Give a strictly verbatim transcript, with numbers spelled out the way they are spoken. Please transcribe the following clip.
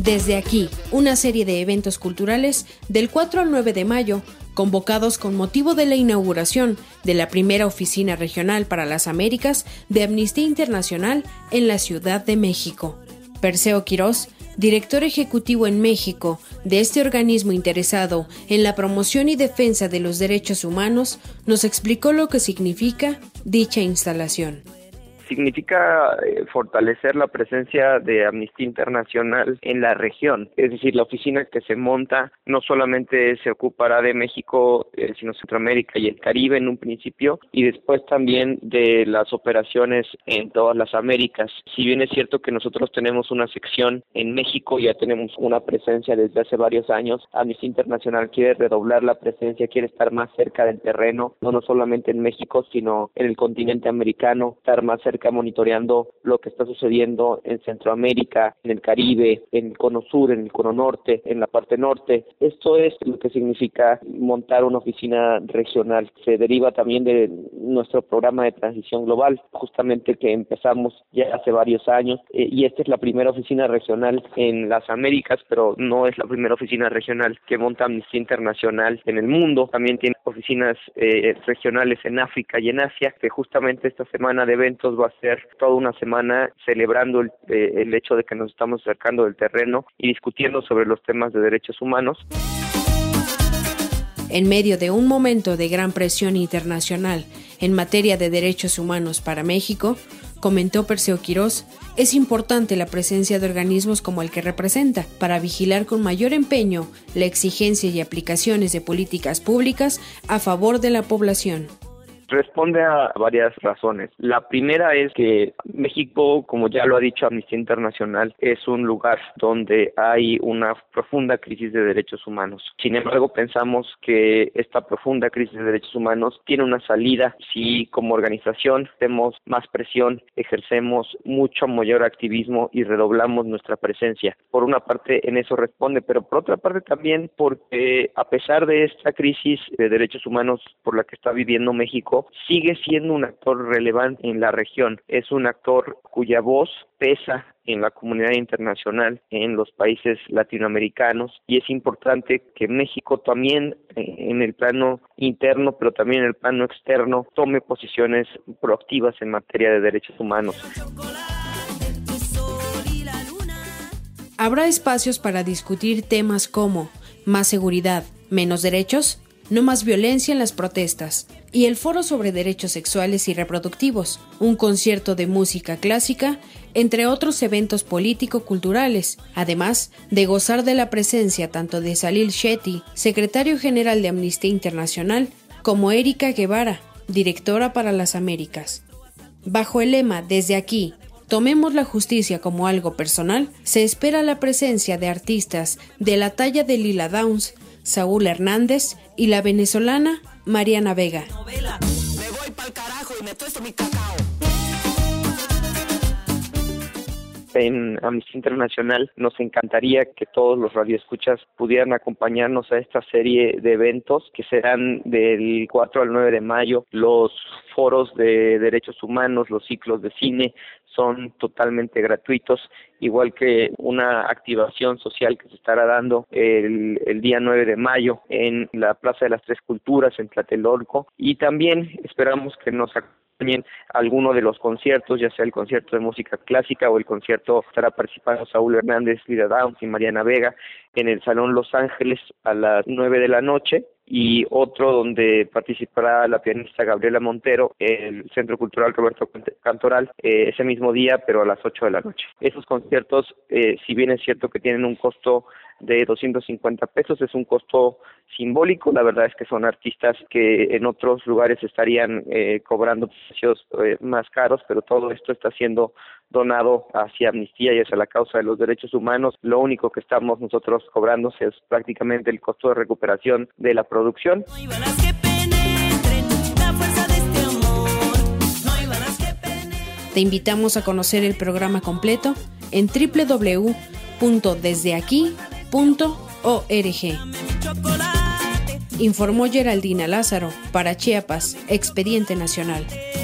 Desde aquí, una serie de eventos culturales del cuatro al nueve de mayo, convocados con motivo de la inauguración de la primera oficina regional para las Américas de Amnistía Internacional en la Ciudad de México. Perseo Quirós, director ejecutivo en México de este organismo interesado en la promoción y defensa de los derechos humanos, nos explicó lo que significa dicha instalación. Significa fortalecer la presencia de Amnistía Internacional en la región, es decir, la oficina que se monta no solamente se ocupará de México, eh, sino Centroamérica y el Caribe en un principio, y después también de las operaciones en todas las Américas. Si bien es cierto que nosotros tenemos una sección en México, ya tenemos una presencia desde hace varios años, Amnistía Internacional quiere redoblar la presencia, quiere estar más cerca del terreno, no, no solamente en México, sino en el continente americano, estar más cerca monitoreando lo que está sucediendo en Centroamérica, en el Caribe, en el cono sur, en el cono norte, en la parte norte. Esto es lo que significa montar una oficina regional. Se deriva también de nuestro programa de transición global, justamente que empezamos ya hace varios años, eh, y esta es la primera oficina regional en las Américas, pero no es la primera oficina regional que monta Amnistía Internacional en el mundo. También tiene oficinas eh, regionales en África y en Asia, que justamente esta semana de eventos va a ser toda una semana celebrando el, eh, el hecho de que nos estamos acercando del terreno y discutiendo sobre los temas de derechos humanos. En medio de un momento de gran presión internacional en materia de derechos humanos para México, comentó Perseo Quirós, es importante la presencia de organismos como el que representa para vigilar con mayor empeño la exigencia y aplicaciones de políticas públicas a favor de la población. Responde a varias razones. La primera es que México, como ya lo ha dicho Amnistía Internacional, es un lugar donde hay una profunda crisis de derechos humanos. Sin embargo, pensamos que esta profunda crisis de derechos humanos tiene una salida si como organización hacemos más presión, ejercemos mucho mayor activismo y redoblamos nuestra presencia. Por una parte, en eso responde, pero por otra parte también porque a pesar de esta crisis de derechos humanos por la que está viviendo México, sigue siendo un actor relevante en la región. Es un actor cuya voz pesa en la comunidad internacional, en los países latinoamericanos, y es importante que México también eh, en el plano interno, pero también en el plano externo, tome posiciones proactivas en materia de derechos humanos. ¿Habrá espacios para discutir temas como más seguridad, menos derechos? No más violencia en las protestas, y el Foro sobre Derechos Sexuales y Reproductivos, un concierto de música clásica, entre otros eventos político-culturales, además de gozar de la presencia tanto de Salil Shetty, secretario general de Amnistía Internacional, como Erika Guevara, directora para las Américas. Bajo el lema Desde aquí, tomemos la justicia como algo personal, se espera la presencia de artistas de la talla de Lila Downs, Saúl Hernández y la venezolana Mariana Vega. En Amnistía Internacional nos encantaría que todos los radioescuchas pudieran acompañarnos a esta serie de eventos que serán del cuatro al nueve de mayo. Los foros de derechos humanos, los ciclos de cine son totalmente gratuitos, igual que una activación social que se estará dando el, el día nueve de mayo en la Plaza de las Tres Culturas en Tlatelolco, y también esperamos que nos acompañen alguno de los conciertos, ya sea el concierto de música clásica o el concierto estará participando Saúl Hernández, Lila Downs y Mariana Vega en el Salón Los Ángeles a las nueve de la noche, y otro donde participará la pianista Gabriela Montero, el Centro Cultural Roberto Cantoral, eh, ese mismo día, pero a las ocho de la noche. Esos conciertos, eh, si bien es cierto que tienen un costo de doscientos cincuenta pesos, es un costo simbólico. La verdad es que son artistas que en otros lugares estarían eh, cobrando precios eh, más caros, pero todo esto está siendo donado hacia Amnistía y hacia la causa de los derechos humanos. Lo único que estamos nosotros cobrando es prácticamente el costo de recuperación de la producción. Te invitamos a conocer el programa completo en doble u doble u doble u punto desde aquí punto org. Informó Geraldina Lázaro para Chiapas, Expediente Nacional.